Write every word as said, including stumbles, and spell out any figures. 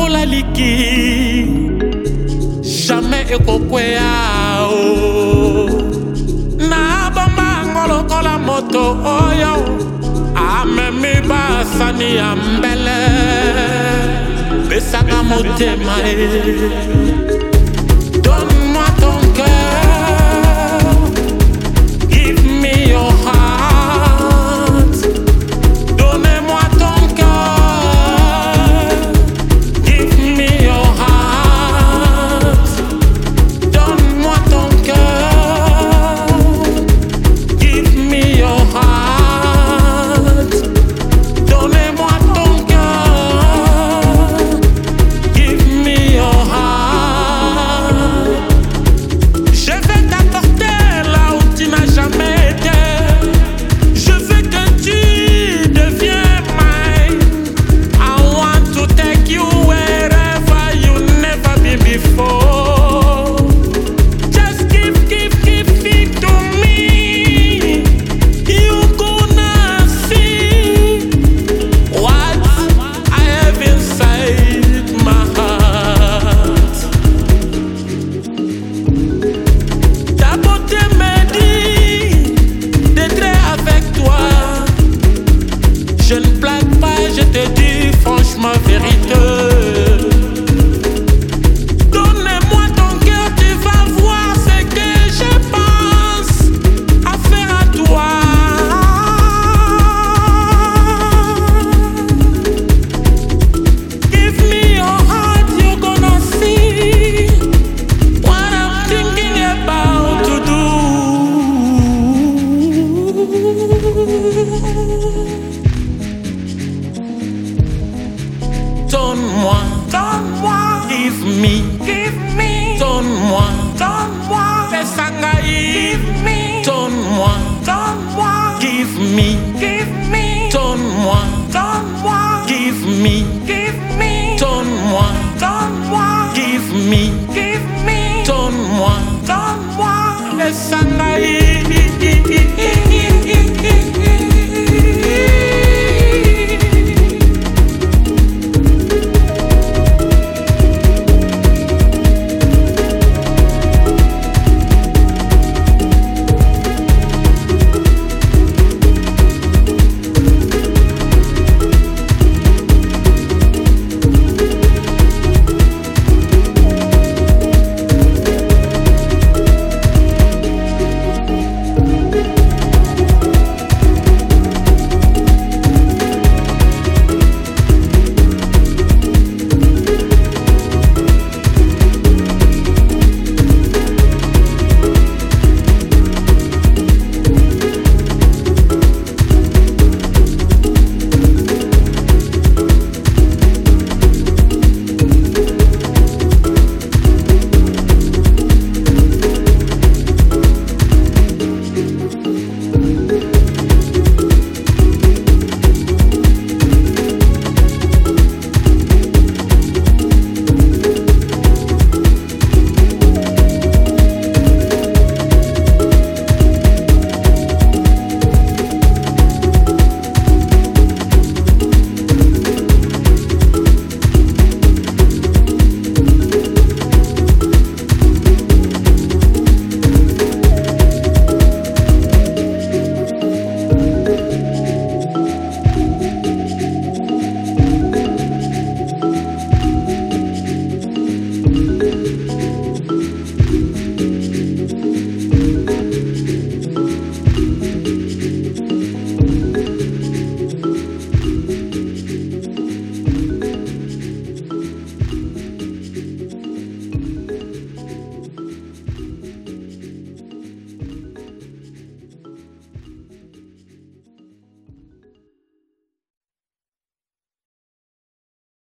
lokola liki jamais ekokwea o na bomba ngolokola moto oyo amemi basani ya mbele besaka motema e. Donne-moi ton cœur, give me your heart. Donnez-moi ton cœur, give me your heart. Donne-moi ton cœur, give me your heart. Donnez-moi ton cœur, give me your heart. Je vais t'apporter là où tu n'as jamais été. Je veux que tu deviennes mine. I want to take you wherever you never been before. Just give, give, give it to me. You gonna see what I have inside my heart. Ta beauté me dit d'être avec toi. Je ne blague pas, je te dis franchement vérité. Donne-moi ton cœur, tu vas voir ce que je pense à faire à toi. Give me your heart, you're gonna see what I'm thinking about to do. Donne-moi, donne-moi, give me, give me, donne-moi, donne-moi, Fessangai, give me, donne-moi, donne-moi, give me, give me, donne-moi, donne-moi, give me, give me, donne-moi, donne-moi, give me, give